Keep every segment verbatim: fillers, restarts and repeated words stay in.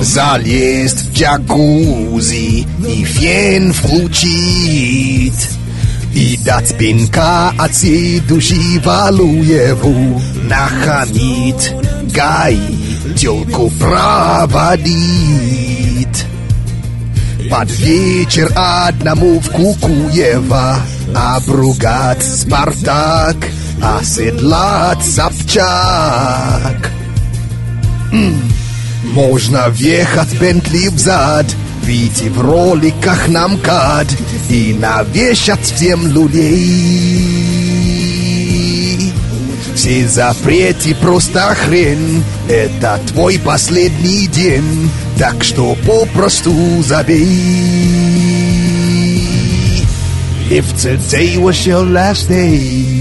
Залезть в джакузи и фен включить, и дать пинка от всей души Валуеву, нахамить, гаить, тёлку проводить. Под вечер одному в Кукуева обругать Спартак, оседлать Собчак. М-м. Можно въехать Бентли взад, выйти в роликах на МКАД и навешать всем люлей. Все запреты просто хрень, это твой последний день, так что попросту забей. If today was your last day,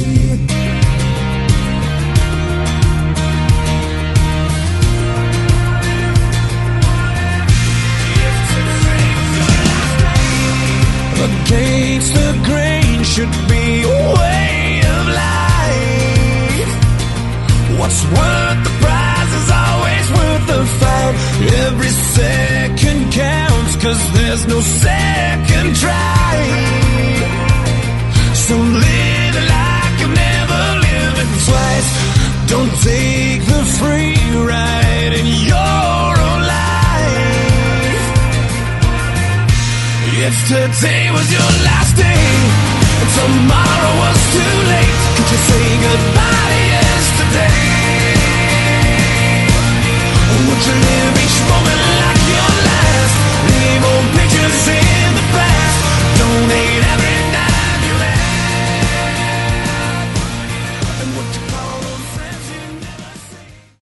against the grain should be a way of life. What's worth the prize is always worth the fight. Every second counts, cause there's no second try. So live like you've never lived twice. Don't take the free ride in your own life. If today was your last day and tomorrow was too late, could you say goodbye to yesterday? Or would you live